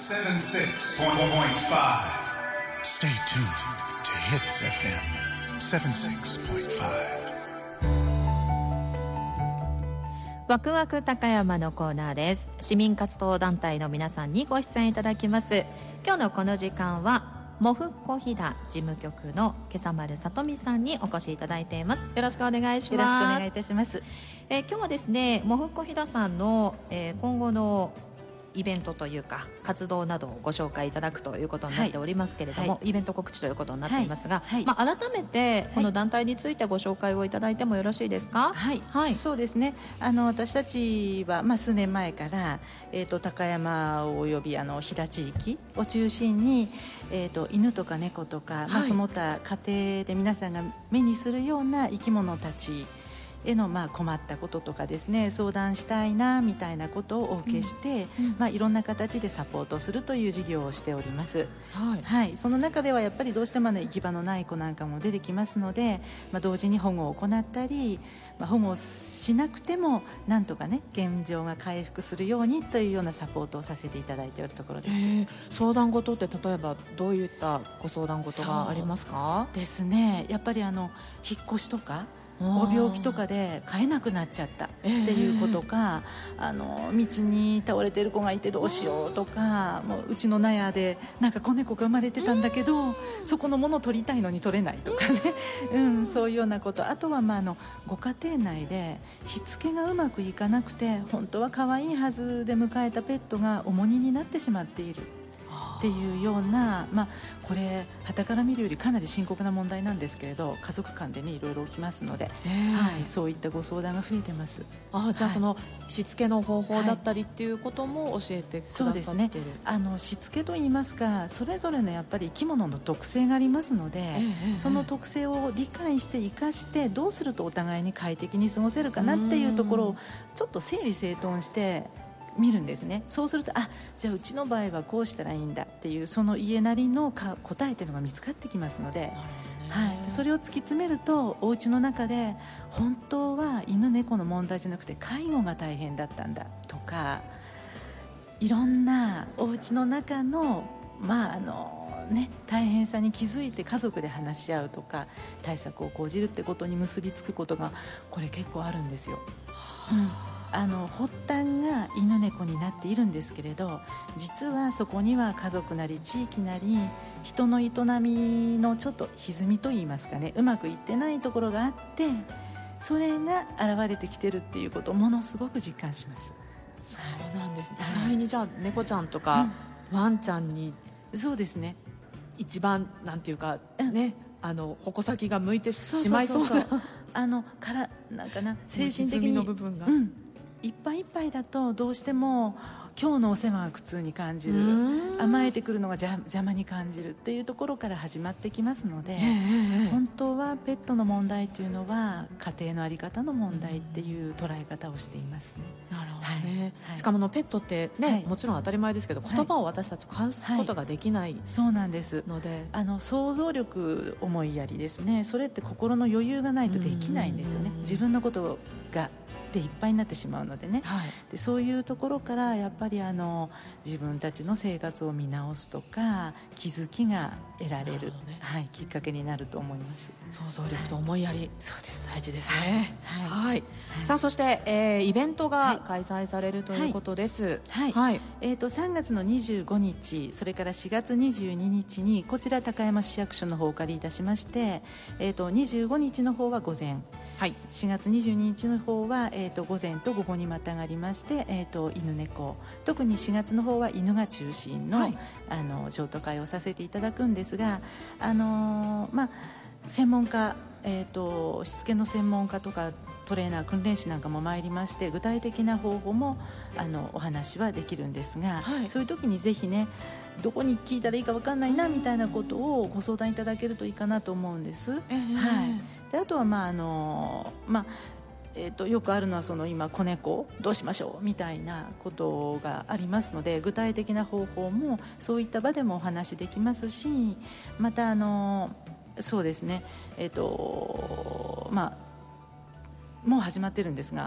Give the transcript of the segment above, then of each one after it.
Stay tuned to Hits FM 76.5。 ワクワク高山のコーナーです。市民活動団体の皆さんにご出演いただきます。今日のこの時間はもふっこひだ事務局の今朝丸さとみさんにお越しいただいています。よろしくお願いします。 よろしくお願いいたします。 今日はですね、もふっこひださんの、今後のイベントというか活動などをご紹介いただくということになっておりますけれども、イベント告知ということになっていますが、改めてこの団体についてご紹介をいただいてもよろしいですか？ そうですね、私たちは、数年前から、高山および飛騨地域を中心に、犬とか猫とか、その他家庭で皆さんが目にするような生き物たちへの困ったこととかですね、相談したいなみたいなことをお受けして、いろんな形でサポートするという事業をしております。その中ではやっぱりどうしても行き場のない子なんかも出てきますので、同時に保護を行ったり、保護しなくてもなんとかね現状が回復するようにというようなサポートをさせていただいているところです。 相談事って例えばどういったご相談事がありますか？ ですね、やっぱり引っ越しとかご病気とかで飼えなくなっちゃったっていうことか、道に倒れてる子がいてどうしようとか、もううちの納屋でなんか子猫が生まれてたんだけど、そこのものを取りたいのに取れないとかねそういうようなこと。あとはご家庭内でしつけがうまくいかなくて本当は可愛いはずで迎えたペットが重荷になってしまっているっていうような、これ傍から見るよりかなり深刻な問題なんですけれど、家族間でねいろいろ起きますので、そういったご相談が増えてます。 じゃあそのしつけの方法だったりっていうことも教えてくださってる？ そうですね、しつけといいますか、それぞれのやっぱり生き物の特性がありますので、その特性を理解して生かしてどうするとお互いに快適に過ごせるかなっていうところをちょっと整理整頓して見るんですね。そうするとじゃあうちの場合はこうしたらいいんだっていうその家なりの答えというのが見つかってきますので、それを突き詰めるとお家の中で本当は犬猫の問題じゃなくて介護が大変だったんだとか、いろんなお家の中の大変さに気づいて家族で話し合うとか対策を講じるってことに結びつくことがこれ結構あるんですよ。発端が犬猫になっているんですけれど、実はそこには家族なり地域なり人の営みのちょっと歪みといいますかね、うまくいってないところがあって、それが現れてきてるっていうことをものすごく実感します。 そうなんですね。意外にじゃあ猫ちゃんとかワンちゃんに、 そうですね、 一番なんていうか矛先が向いてしまいそうなからなんかな、精神的にの部分が、 いっぱいいっぱいだとどうしても今日のお世話が苦痛に感じる、甘えてくるのが邪魔に感じるっていうところから始まってきますので、本当はペットの問題というのは家庭の在り方の問題っていう捉え方をしていますね。 なるほどね。しかもペットってね、もちろん当たり前ですけど、言葉を私たち交わすことができない、 そうなんですので、 想像力、思いやりですね、それって心の余裕がないとできないんですよね。自分のことがでいっぱいになってしまうのでね、でそういうところからやっぱり自分たちの生活を見直すとか気づきが得られる、きっかけになると思います。 想像力と思いやり、 そうです、 大事ですね。さあそして、イベントが開催されるということです。 3月の25日それから4月22日にこちら高山市役所の方をお借りいたしまして、25日の方は午前、4月22日の方は、午前と午後にまたがりまして、犬猫、特に4月の方は犬が中心の、譲渡会をさせていただくんですが、専門家、しつけの専門家とかトレーナー訓練士なんかも参りまして、具体的な方法もお話はできるんですが、そういう時にぜひね、どこに聞いたらいいか分かんないなみたいなことをご相談いただけるといいかなと思うんです。であとはよくあるのは今子猫どうしましょうみたいなことがありますので、具体的な方法もそういった場でもお話できますし、またそうですね、もう始まってるんですが、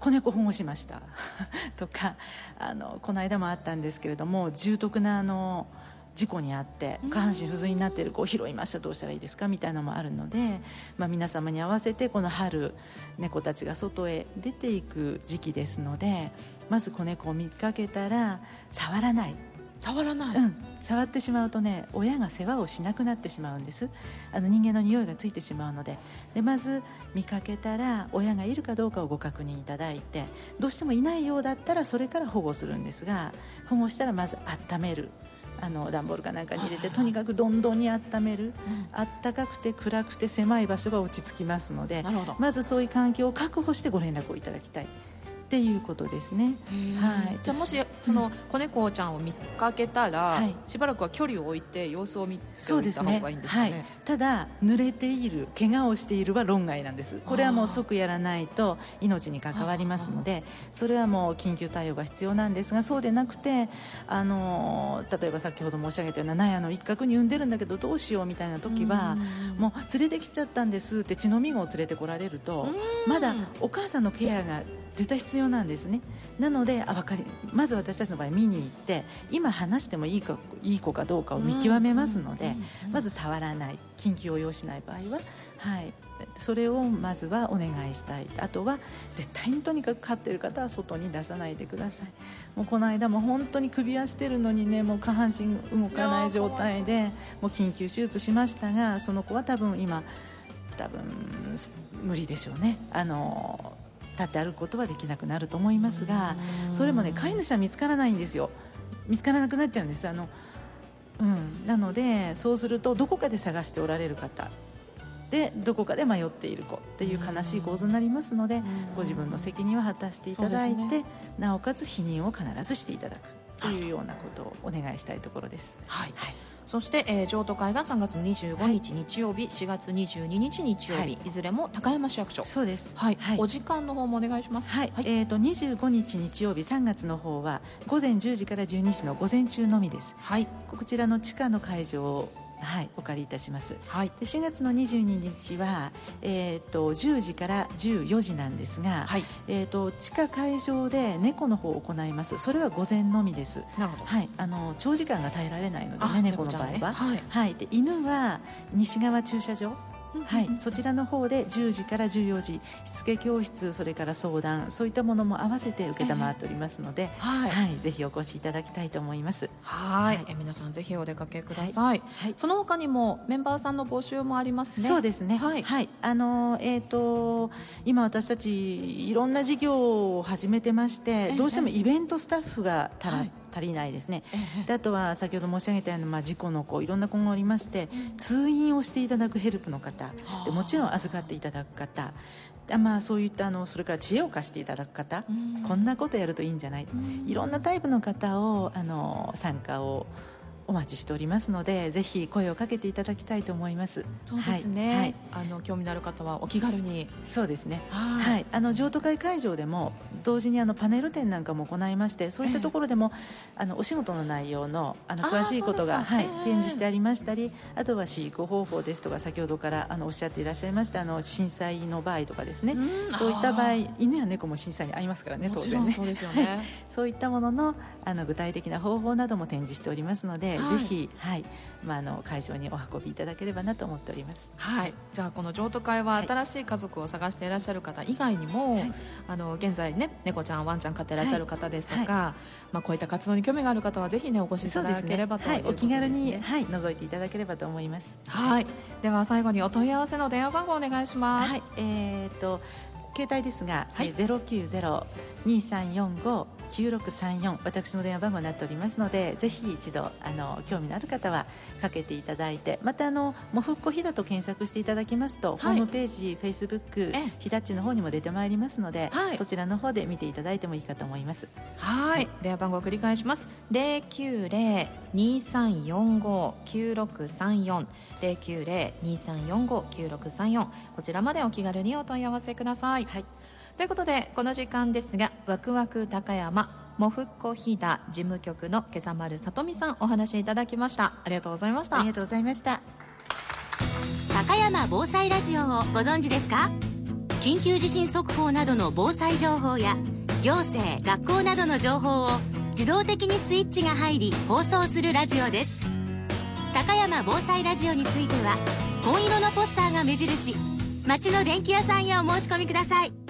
子猫保護しましたとかこの間もあったんですけれども、重篤な事故にあって下半身不随になっている子を拾いました、どうしたらいいですかみたいなのもあるので、皆様に合わせてこの春猫たちが外へ出ていく時期ですので、まず子猫を見かけたら触らない、触ってしまうとね、親が世話をしなくなってしまうんです。人間の匂いがついてしまうので、まず見かけたら親がいるかどうかをご確認いただいて、どうしてもいないようだったらそれから保護するんですが、保護したらまず温める、段ボールかなんかに入れてとにかくどんどんに温める、暖かくて暗くて狭い場所が落ち着きますので、まずそういう環境を確保してご連絡をいただきたいっていうことですね。 じゃあもしその子猫ちゃんを見かけたら、しばらくは距離を置いて様子を見ておいた方がいいんですかね。 ただ濡れている、怪我をしているは論外なんです。これはもう即やらないと命に関わりますので、それはもう緊急対応が必要なんですが、そうでなくて例えば先ほど申し上げたような納屋の一角に産んでるんだけどどうしようみたいな時は、もう連れてきちゃったんですって血のみ子を連れてこられると、まだお母さんのケアが絶対必要なんですね。なのでまず私たちの場合見に行って、今話してもいい子かどうかを見極めますので、まず触らない、緊急を要しない場合は、それをまずはお願いしたい。あとは絶対にとにかく飼っている方は外に出さないでください。もうこの間も本当に首輪してるのにね、もう下半身動かない状態でもう緊急手術しましたが、その子は多分無理でしょうね。立って歩くことはできなくなると思いますが、それもね、飼い主は見つからないんですよ。見つからなくなっちゃうんです。なのでそうするとどこかで探しておられる方で、どこかで迷っている子っていう悲しい構図になりますので、ご自分の責任は果たしていただいて、なおかつ避妊を必ずしていただくというようなことをお願いしたいところです。 そして、譲渡会が3月25日日曜日、4月22日日曜日、いずれも高山市役所。 そうです。 お時間の方もお願いします。 25日日曜日3月の方は午前10時から12時の午前中のみです。こちらの地下の会場をお借りいたします。で4月の22日は、10時から14時なんですが、地下会場で猫の方を行います。それは午前のみです。 なるほど。 長時間が耐えられないのでね、猫の場合は。で犬は西側駐車場、そちらの方で10時から14時、しつけ教室、それから相談、そういったものも合わせて承っておりますので、ぜひお越しいただきたいと思います。 皆さんぜひお出かけください。その他にもメンバーさんの募集もありますね。 そうですね。今私たちいろんな事業を始めてまして、どうしてもイベントスタッフが足りないですね。であとは先ほど申し上げたような、事故の子、いろんな子がおりまして、通院をしていただくヘルプの方で、もちろん預かっていただく方、そういったそれから知恵を貸していただく方、こんなことやるといいんじゃない、いろんなタイプの方を参加をお待ちしておりますので、ぜひ声をかけていただきたいと思います。 そうですね。興味のある方はお気軽に。 そうですね。譲渡会会場でも同時にパネル展なんかも行いまして、そういったところでもお仕事の内容の詳しいことが展示してありましたり、あとは飼育方法ですとか、先ほどからおっしゃっていらっしゃいました震災の場合とかですね、そういった場合、犬や猫も震災に遭いますからね、当然ね。 そうですよね。 そういったものの具体的な方法なども展示しておりますので、ぜひ、会場にお運びいただければなと思っております。 じゃあこの譲渡会は新しい家族を探していらっしゃる方以外にも、現在ね、猫ちゃんワンちゃん飼っていらっしゃる方ですとか、こういった活動に興味がある方はぜひね、お越しいただければということですね。 お気軽に覗いていただければと思います。 では最後にお問い合わせの電話番号お願いします。 携帯ですが、090-2345-9634、私の電話番号になっておりますので、ぜひ一度興味のある方はかけていただいて、またもふっこひだと検索していただきますと、ホームページ、フェイスブック、ひだっちの方にも出てまいりますので、そちらの方で見ていただいてもいいかと思います。 電話番号を繰り返します。090-2345-9634 090-2345-9634、こちらまでお気軽にお問い合わせください。ということで、この時間ですが、ワクワク高山もふっこひだ事務局の今朝丸さとみさん、お話しいただきました。ありがとうございました。 ありがとうございました。 高山防災ラジオをご存知ですか？ 緊急地震速報などの防災情報や行政・学校などの情報を自動的にスイッチが入り放送するラジオです。高山防災ラジオについては紺色のポスターが目印、町の電気屋さんへお申し込みください。